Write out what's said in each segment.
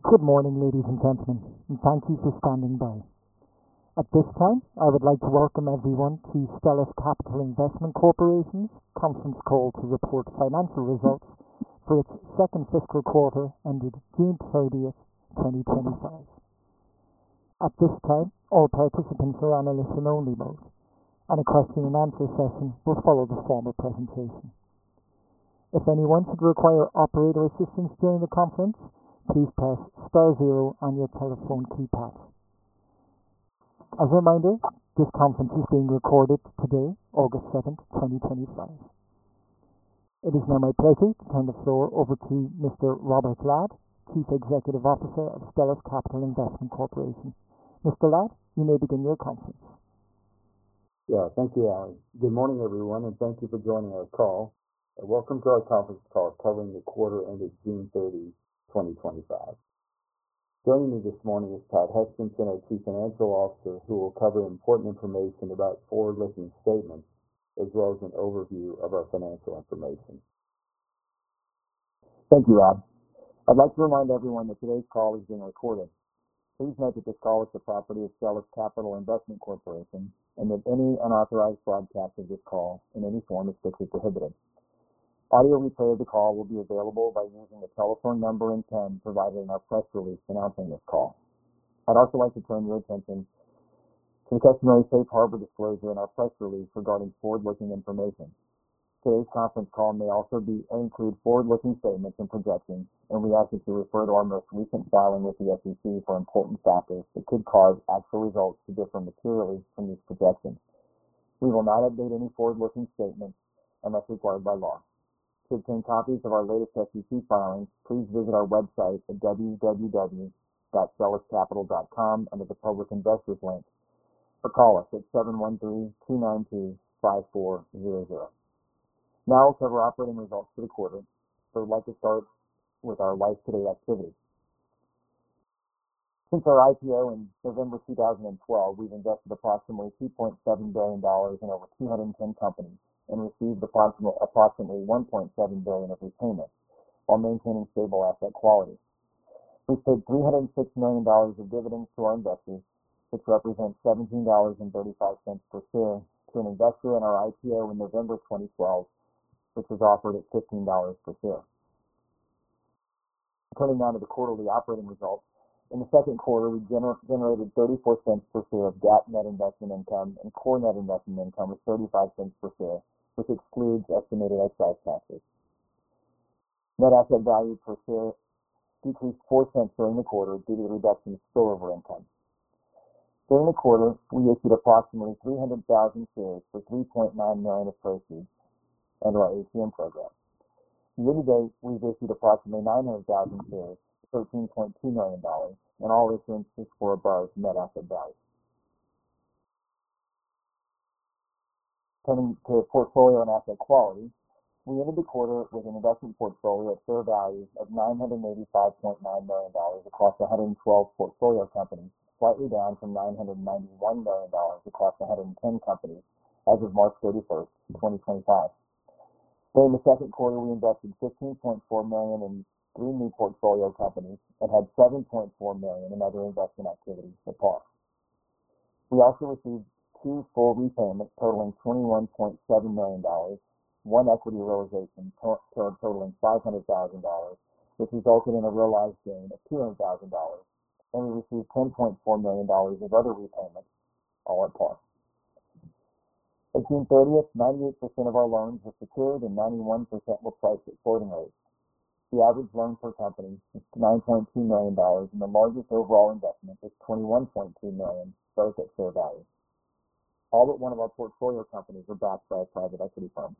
Good morning, ladies and gentlemen, and thank you for standing by. At this time, I would like to welcome everyone to Stellus Capital Investment Corporation's conference call to report financial results for its second fiscal quarter ended June 30th, 2025. At this time, all participants are on a listen-only mode, and a question and answer session will follow the formal presentation. If anyone should require operator assistance during the conference, please press *0 on your telephone keypad. As a reminder, this conference is being recorded today, August 7th, 2025. It is now my pleasure to turn the floor over to Mr. Robert Ladd, Chief Executive Officer of Stellus Capital Investment Corporation. Mr. Ladd, you may begin your conference. Yeah, thank you, Alan. Good morning, everyone, and thank you for joining our call. Welcome to our conference call covering the quarter ended June 30, 2025. Joining me this morning is Todd Hutchinson, our Chief Financial Officer, who will cover important information about forward-looking statements, as well as an overview of our financial information. Thank you, Rob. I'd like to remind everyone that today's call is being recorded. Please note that this call is the property of Stellus Capital Investment Corporation, and that any unauthorized broadcast of this call in any form is strictly prohibited. Audio replay of the call will be available by using the telephone number and PIN provided in our press release announcing this call. I'd also like to turn your attention to the customary safe harbor disclosure in our press release regarding forward-looking information. Today's conference call may also include forward-looking statements and projections, and we ask you to refer to our most recent filing with the SEC for important factors that could cause actual results to differ materially from these projections. We will not update any forward-looking statements unless required by law. To obtain copies of our latest SEC filings, please visit our website at www.stelluscapital.com under the Public Investors link, or call us at 713-292-5400. Now I'll cover operating results for the quarter, so I'd like to start with our life-to-date activity. Since our IPO in November 2012, we've invested approximately $2.7 billion in over 210 companies, and received approximately $1.7 billion of repayments, while maintaining stable asset quality. We've paid $306 million of dividends to our investors, which represents $17.35 per share to an investor in our IPO in November 2012, which was offered at $15 per share. Turning now to the quarterly operating results, in the second quarter, we generated 34 cents per share of GAAP net investment income, and core net investment income was 35 cents per share, which excludes estimated excise taxes. Net asset value per share decreased 4 cents during the quarter due to the reduction of spillover income. During the quarter, we issued approximately 300,000 shares for $3.9 million of proceeds under our ATM program. Year-to-date, we've issued approximately 900,000 shares for $13.2 million, and all issuances were above net asset value. Turning to portfolio and asset quality, we ended the quarter with an investment portfolio at fair value of $985.9 million across 112 portfolio companies, slightly down from $991 million across 110 companies as of March 31st, 2025. During the second quarter, we invested $15.4 million in 3 new portfolio companies and had $7.4 million in other investment activities at par. We also received 2 full repayments totaling $21.7 million, 1 equity realization totaling $500,000, which resulted in a realized gain of $200,000, and we received $10.4 million of other repayments, all at par. At June 30th, 98% of our loans were secured and 91% were priced at floating rates. The average loan per company is $9.2 million, and the largest overall investment is $21.2 million, both at fair value. All but one of our portfolio companies are backed by a private equity firm.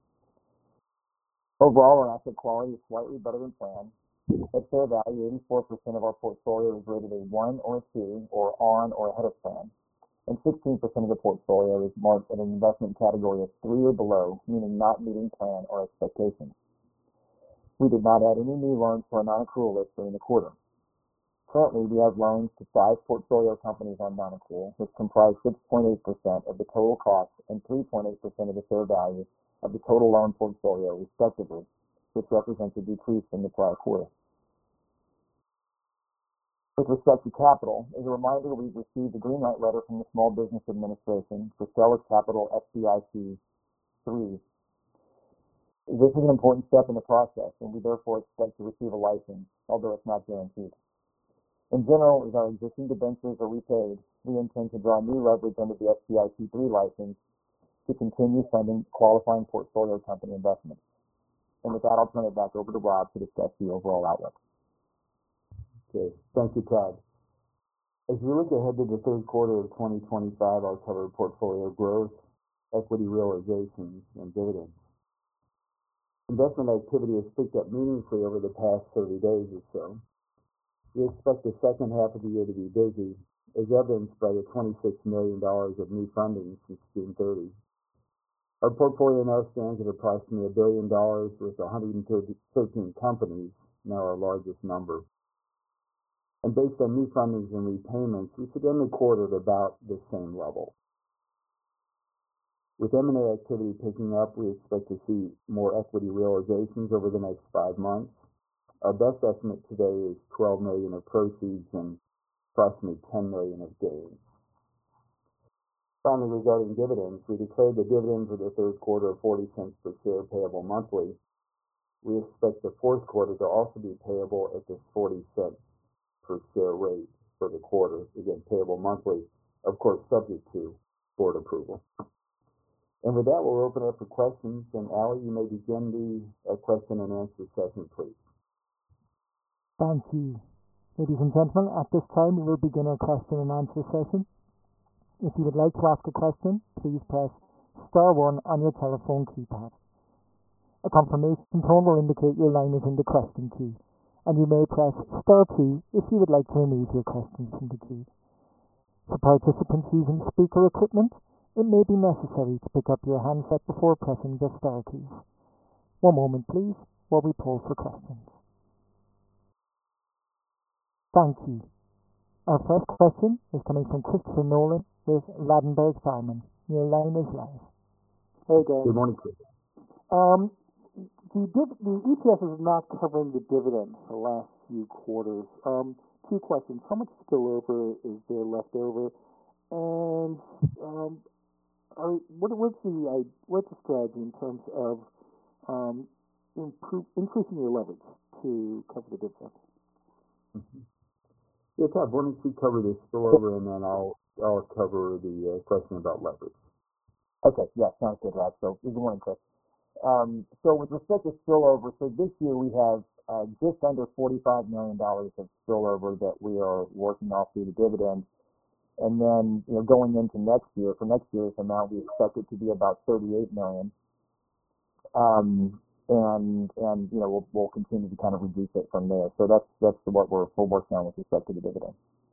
Overall, our asset quality is slightly better than planned. At fair value, 84% of our portfolio is rated a 1 or a 2, or on or ahead of plan, and 16% of the portfolio is marked in an investment category of 3 or below, meaning not meeting plan or expectations. We did not add any new loans to our non-accrual list during the quarter. Currently, we have loans to 5 portfolio companies on non-accrual, which comprise 6.8% of the total cost and 3.8% of the fair value of the total loan portfolio, respectively, which represents a decrease from the prior quarter. With respect to capital, as a reminder, we've received a green light letter from the Small Business Administration for Stellus Capital SBIC 3. This is an important step in the process, and we therefore expect to receive a license, although it's not guaranteed. In general, as our existing debentures are repaid, we intend to draw new leverage under the SBIC 3 license to continue funding qualifying portfolio company investments. And with that, I'll turn it back over to Rob to discuss the overall outlook. Okay, thank you, Todd. As we look ahead to the third quarter of 2025, I'll cover portfolio growth, equity realizations, and dividends. Investment activity has picked up meaningfully over the past 30 days or so. We expect the second half of the year to be busy, as evidenced by the $26 million of new funding since June 30. Our portfolio now stands at approximately $1 billion with 113 companies, now our largest number. And based on new fundings and repayments, we should end the quarter at about the same level. With M&A activity picking up, we expect to see more equity realizations over the next 5 months. Our best estimate today is $12 million of proceeds and approximately $10 million of gains. Finally, regarding dividends, we declared the dividend for the third quarter of 40 cents per share payable monthly. We expect the fourth quarter to also be payable at this 40 cents per share rate for the quarter, again payable monthly, of course subject to board approval. And with that, we'll open up for questions. And Allie, you may begin the question and answer session, please. Thank you. Ladies and gentlemen, at this time we will begin our question and answer session. If you would like to ask a question, please press star 1 on your telephone keypad. A confirmation tone will indicate your line is in the question queue, and you may press star 2 if you would like to remove your question from the queue. For participants using speaker equipment, it may be necessary to pick up your handset before pressing the star keys. One moment, please, while we poll for questions. Thank you. Our first question is coming from Christopher Nolan with Ladenburg Thalmann. Your line is live. Hey, guys. Good morning, Chris. The EPS is not covering the dividend for the last few quarters. Two questions. How much spillover is there left over? And what's the strategy in terms of increasing your leverage to cover the dividend? Mm-hmm. Yeah, Todd, why don't you cover the spillover, and then I'll cover the question about leverage. Okay, yeah, sounds good, Rob. So good morning, Chris. So with respect to spillover, so this year we have just under $45 million of spillover that we are working off through the dividend. And then, going into next year, for next year's amount, we expect it to be about $38 million. And we'll continue to kind of reduce it from there. So that's what we're working on with respect to the dividend.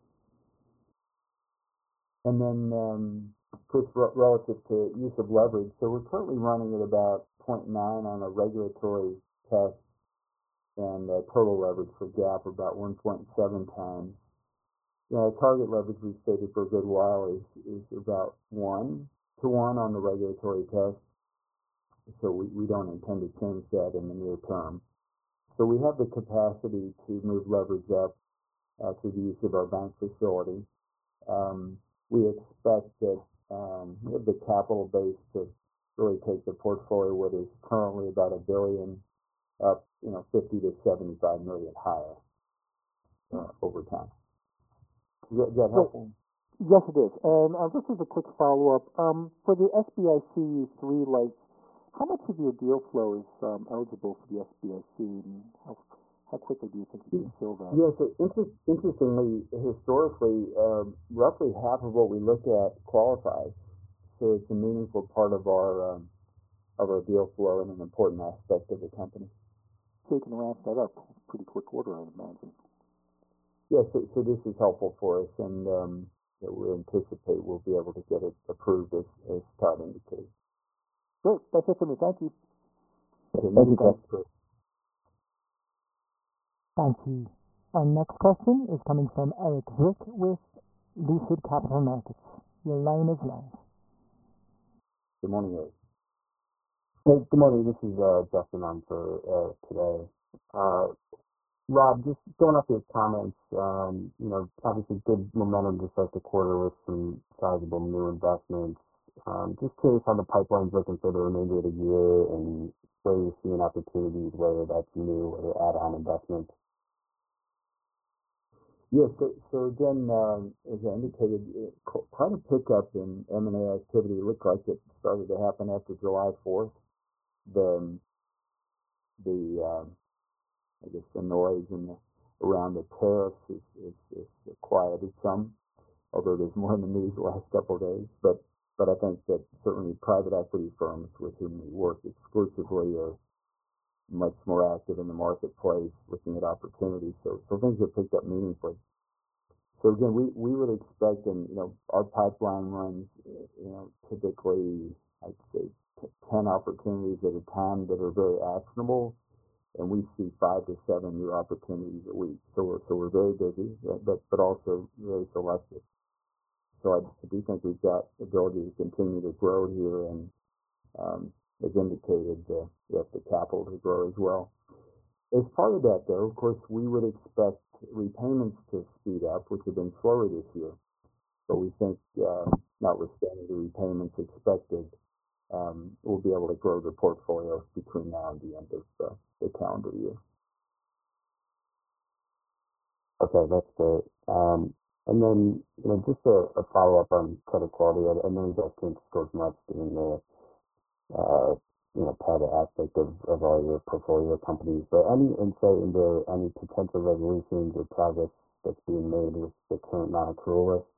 And then, Chris, relative to use of leverage, so we're currently running at about 0.9 on a regulatory test, and total leverage for GAAP about 1.7 times. Target leverage we've stated for a good while is about 1 to 1 on the regulatory test. So we don't intend to change that in the near term. So we have the capacity to move leverage up through the use of our bank facility. We expect that we have the capital base to really take the portfolio, what is currently about $1 billion, up 50 to 75 million higher over time. Is that helpful? Yes, it is. And just as a quick follow-up, for the SBIC 3 lights, how much of your deal flow is eligible for the SBIC, and how quickly do you think you can fill that? Yes, interestingly, historically, roughly half of what we look at qualifies. So it's a meaningful part of our deal flow and an important aspect of the company. So you can ramp that up pretty quick order, I imagine. Yes, so this is helpful for us, and we anticipate we'll be able to get it approved as Todd indicated. Great. That's it for me. Thank you. Okay, thank you, Chris. Thank you. Our next question is coming from Eric Zwick with Lucid Capital Markets. Your line is live. Good morning, Eric. Hey, good morning. This is Justin on for Eric today. Rob, just going off your comments, obviously good momentum to start the quarter with some sizable new investments. Just curious how the pipeline's looking for the remainder of the year and where you're seeing opportunities, whether that's new or add-on investments. Yes. So again, as I indicated, quite a pickup in M&A activity. It looked like it started to happen after July 4th. The I guess the noise around the tariffs is quieted some, although there's more in the news the last couple of days. But I think that certainly private equity firms with whom we work exclusively are much more active in the marketplace, looking at opportunities. So things have picked up meaningfully. So again, we would expect, and our pipeline runs, typically I'd say 10 opportunities at a time that are very actionable, and we see 5 to 7 new opportunities a week. So we're very busy, but also very selective. So I do think we've got ability to continue to grow here, and as indicated, we have the capital to grow as well. As part of that, though, of course, we would expect repayments to speed up, which have been slower this year. But we think, notwithstanding the repayments expected, we'll be able to grow the portfolio between now and the end of the calendar year. Okay, that's great. And then, just a follow-up on credit quality. I know you guys can't disclose much in the private aspect of all your portfolio companies, but any insight into any potential resolutions or progress that's being made with the current non-accrual list?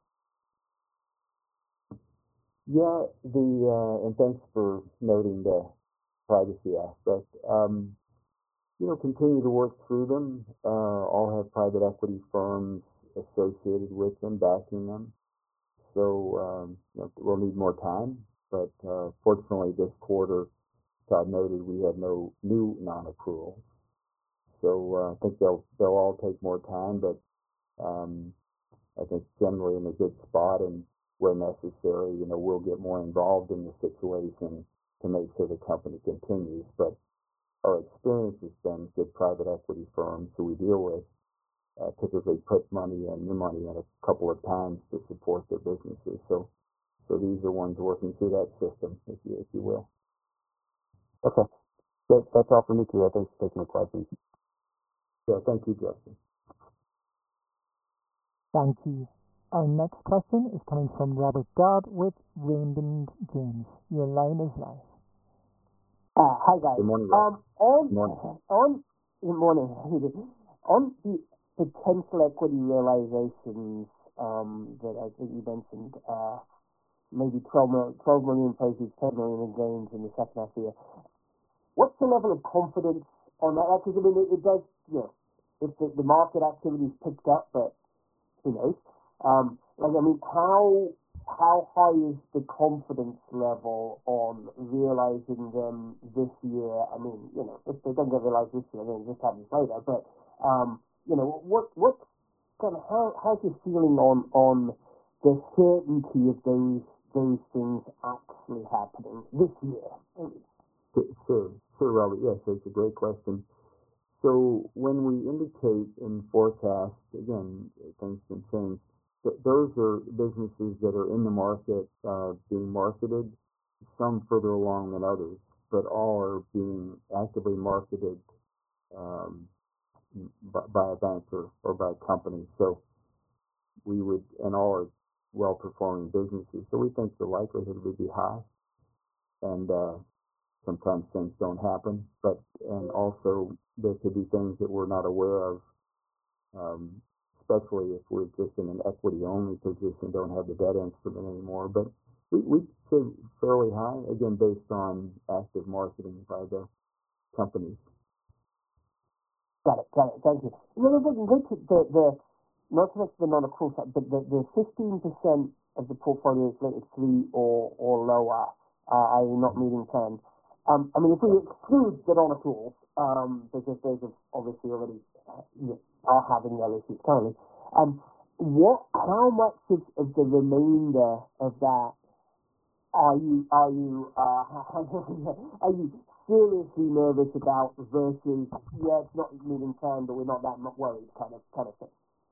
Yeah, and thanks for noting the privacy aspect. Continue to work through them. All have private equity firms associated with them, backing them. So we'll need more time, but fortunately this quarter, Todd noted, we had no new non-accruals. So I think they'll all take more time, but I think generally in a good spot, and where necessary, we'll get more involved in the situation to make sure the company continues. But our experience has been good private equity firms who we deal with typically put new money in a couple of times to support their businesses. So these are ones working through that system, if you will. Okay. That's all for me, too. Thanks for taking the questions. Yeah, thank you, Justin. Thank you. Our next question is coming from Robert Dodd with Raymond James. Your line is live. Hi, guys. Good morning, Rob. Good morning. On the potential equity realizations that I think you mentioned, maybe 12 million proceeds, 10 million in gains in the second half of the year. What's the level of confidence on that? Because, it does, if the market activity's picked up, but who knows? How high is the confidence level on realizing them this year? If they don't get realized this year, then it just happens later. But, what's kind of, how's your feeling on the certainty of those things actually happening this year? Sure, Robert. Yes, it's a great question. So when we indicate in forecast, again, things can change. Those are businesses that are in the market, being marketed, some further along than others, but all are being actively marketed by a banker or by a company. So and all are well-performing businesses. So we think the likelihood would be high. And sometimes things don't happen, and also there could be things that we're not aware of, especially if we're just in an equity-only position, don't have the debt instrument anymore. But we say fairly high, again, based on active marketing by the companies. Got it. Thank you. Not so much the non-accrual side, but the 15% of the portfolio is rated 3 or lower, i.e. not meeting 10. If we exclude the non-accruals, because those have obviously already are having their issues currently, how much of the remainder of that are you seriously nervous about versus, yeah, it's not moving time, but we're not that worried kind of thing?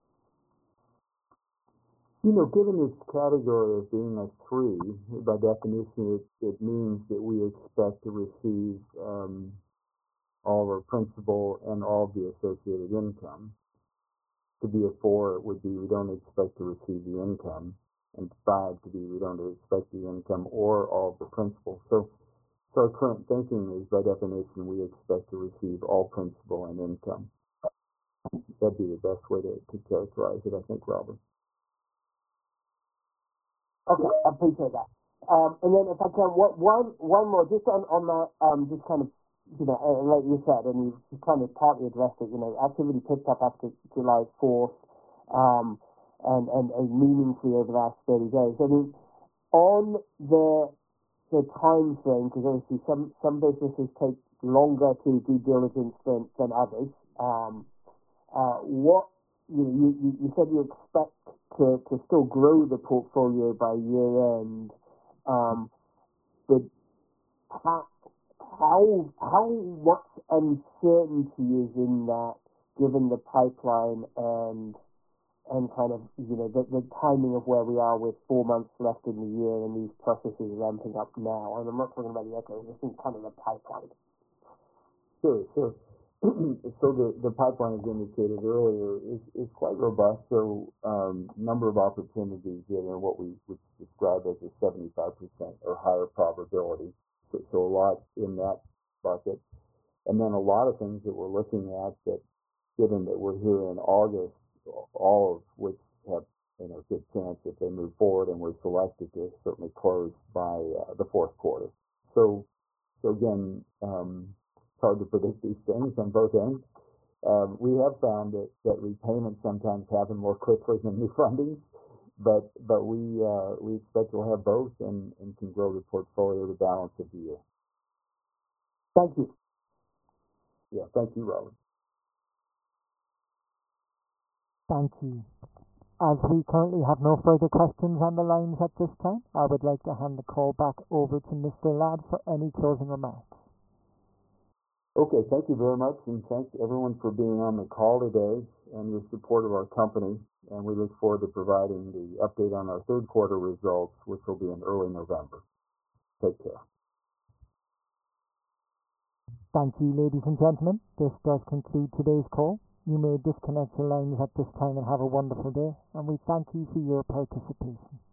Given this category of being a 3, by definition, it means that we expect to receive all of our principal and all of the associated income. To be a 4, it would be we don't expect to receive the income, and 5 to be we don't expect the income or all of the principal. So our current thinking is, by definition, we expect to receive all principal and income. That'd be the best way to characterize it, I think, Robert. Okay, I appreciate that. And then if I can, one more, just on that, just kind of, like you said, and you kind of partly addressed it, activity picked up after July 4th, and meaningfully over the last 30 days. I mean, on the time frame, because obviously some businesses take longer to due diligence than others. What you said you expect to still grow the portfolio by year end, but how much uncertainty is in that, given the pipeline and kind of the timing of where we are with 4 months left in the year and these processes ramping up now? And I'm not talking about the echo, just in kind of the pipeline. Sure. So the pipeline, as indicated earlier, is quite robust. So number of opportunities given what we would describe as a 75% or higher probability. So a lot in that bucket, and then a lot of things that we're looking at that, given that we're here in August, all of which have good chance if they move forward and we're selected to certainly close by the fourth quarter. So again, it's hard to predict these things on both ends. We have found that repayments sometimes happen more quickly than new fundings, but we expect we'll have both and can grow the portfolio the balance of the year. Thank you. Yeah, thank you, Robert. Thank you. As we currently have no further questions on the lines at this time, I would like to hand the call back over to Mr. Ladd for any closing remarks. Okay, thank you very much, and thank everyone for being on the call today and your support of our company. And we look forward to providing the update on our third quarter results, which will be in early November. Take care. Thank you, ladies and gentlemen. This does conclude today's call. You may disconnect your lines at this time and have a wonderful day, and we thank you for your participation.